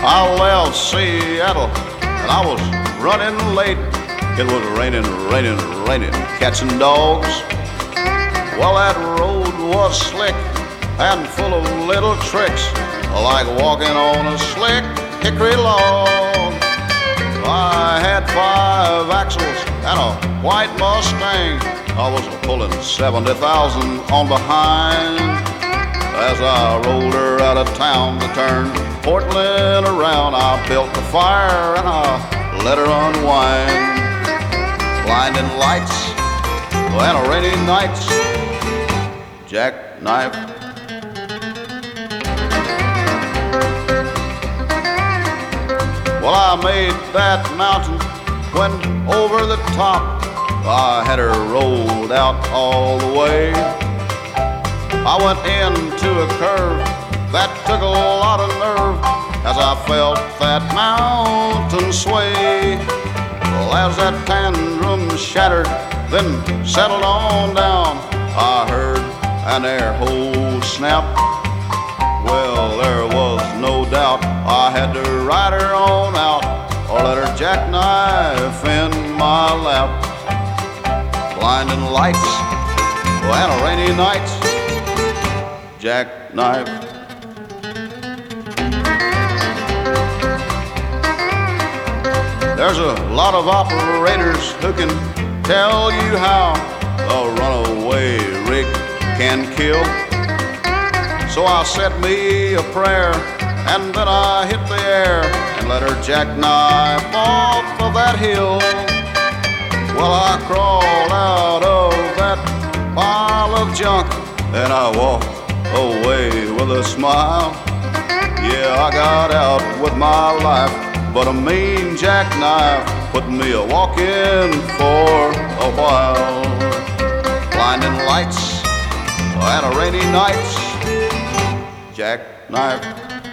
I left Seattle and I was running late. It was raining, raining, raining, catching dogs. Well, that road was slick and full of little tricks, like walking on a slick hickory log. I had 5 axles and a white Mustang. I was pulling 70,000 on behind. As I rolled her out of town to turn Portland around, I built the fire and I let her unwind. Blinding lights and a rainy nights, jackknife. Well, I made that mountain when over the top I had her rolled out all the way. I went into a curve that took a lot of nerve as I felt that mountain sway. Well, as that tantrum shattered, then settled on down, I heard an air hole snap. Well, there was no doubt I had to ride her on out or let her jackknife in my lap. Blinding lights and a rainy night, jackknife. There's a lot of operators who can tell you how a runaway rig can kill. So I said me a prayer and then I hit the air and let her jackknife off of that hill. Well, I crawled out of that pile of junk and I walked away with a smile. Yeah, I got out with my life, but a mean jackknife put me a walking for a while. Blinding lights and a rainy night, jackknife.